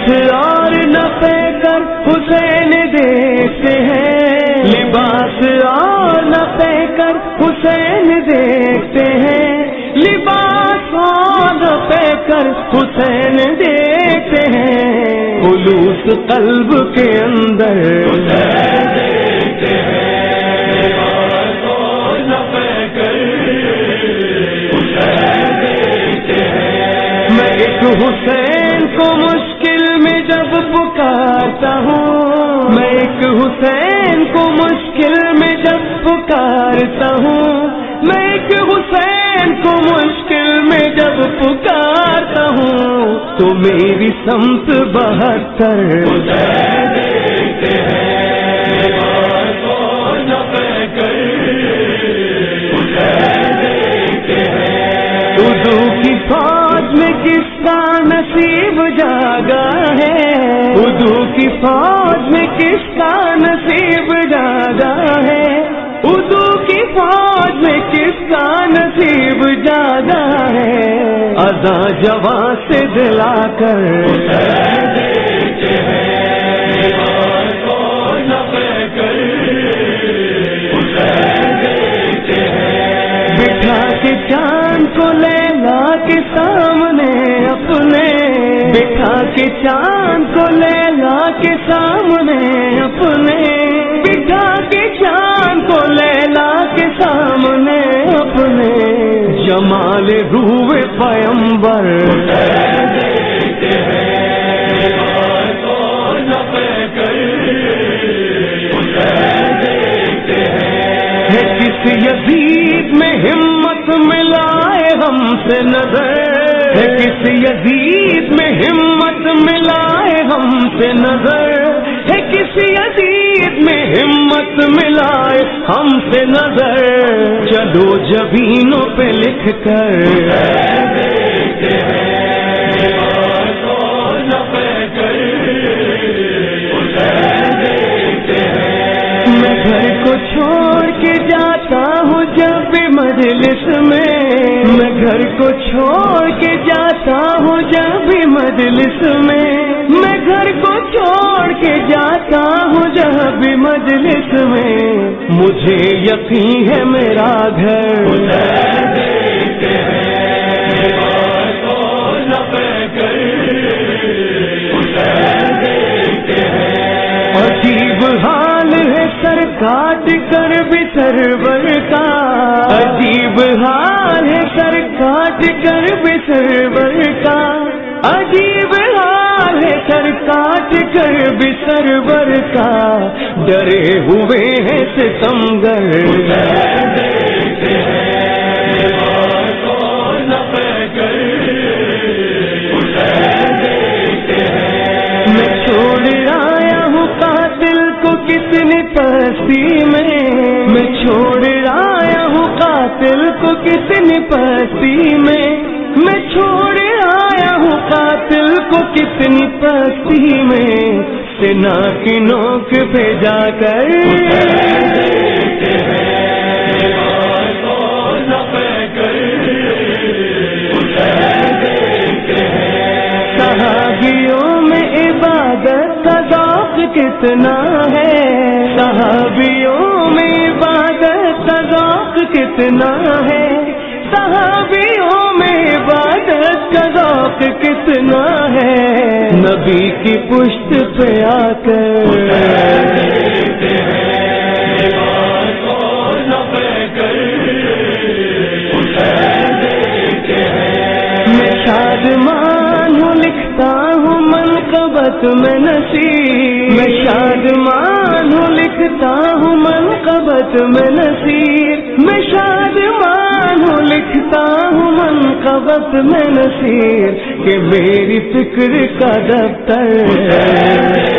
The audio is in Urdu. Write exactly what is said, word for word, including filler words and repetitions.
لباس اور نہ پہ کر حسین دیکھتے ہیں، لباس اور نہ پہ کر حسین دیکھتے ہیں، لباس اور نہ پہ کر حسین دیکھتے ہیں، خلوص قلب کے اندر حسین دیکھتے ہیں، لباس اور نہ پہ کر حسین دیکھتے ہیں۔ میں ایک حسین کو مشکل میں جب پکارتا ہوں، میں ایک حسین کو مشکل میں جب پکارتا ہوں، میں ایک حسین کو مشکل میں جب پکارتا ہوں، تو میری سمت بہتر حسین دیکھتے ہیں، لباس اور نہ پہ کر حسین دیکھتے ہیں۔ اردو کی فوج میں کس کا نصیب جاگا ہے، اردو کی فوج میں کس کا نصیب جاگا ہے، اردو کی فوج میں کس کا نصیب جاگا ہے، اذاں جواں سے دلا کر حسین دیکھتے ہیں، لباس اور نہ پہ کر حسین دیکھتے ہیں۔ بٹھا کے چاند کو لیلا کے سامنے اپنے، بٹھا کے چاند کو لیلا کے سامنے اپنے، بٹھا کے چاند کو لیلا کے سامنے اپنے، جمال روح پیمبر حسین دیکھتے ہیں، لباس اور نہ پہ کر حسین دیکھتے ہیں۔ ہے کس یزید میں ہمت ملائے ہم سے نظر، ہے کس یزید میں ہمت ملائے ہم سے نظر، ہے کس یزید میں ہمت ملائے ہم سے نظر، چلو جبینوں پہ لکھ کر حسین دیکھتے ہیں، لباس اور نہ پہ کر حسین دیکھتے ہیں۔ میں گھر کو چھوڑ کے جاتا ہوں جب بھی مجلس میں، میں گھر کو چھوڑ کے جاتا ہوں جب بھی مجلس میں، میں گھر کو چھوڑ کے جاتا ہوں جب بھی مجلس میں، مجھے یقین ہے میرا گھر حسین دیکھتے ہیں، لباس اور نہ پہ کر حسین دیکھتے ہیں۔ عجیب حال ہے سر کاٹ کر بھی سرور کا، عجیب حال ہے سر کاٹ کر بھی سرور کا، عجیب حال ہے سر کاٹ کر بھی سرور کا، ڈرے ہوئے ہیں ستمگر حسین دیکھتے ہیں، لباس اور نہ پہ کر حسین دیکھتے ہیں۔ میں چھوڑ آیا ہوں قاتل کو کتنی پستی میں، میں چھوڑ آیا ہوں قاتل کو کتنی پستی میں، میں چھوڑ آیا ہوں قاتل کو کتنی پستی میں، سنا کی نوک پہ جا کر حسین دیکھتے ہیں، لباس اور نہ پہ کر حسین دیکھتے ہیں۔ صحابیوں میں عبادت کا ذوق کتنا ہے، صحابیوں میں عبادت کا ذوق کتنا ہے، صحابیوں میں عبادت کا ذوق کتنا ہے، نبی کی پشت پہ آ کر حسین دیکھتے ہیں، لباس اور نہ پہ کر حسین دیکھتے ہیں۔ میں شادمان ہوں لکھتا ہوں منقبت میں نصیر، میں شادمان ہوں لکھتا ہوں منقبت میں نصیر، میں شادمان ہوں لکھتا ہوں منقبت میں نصیر، کہ میری فکر کا دفتر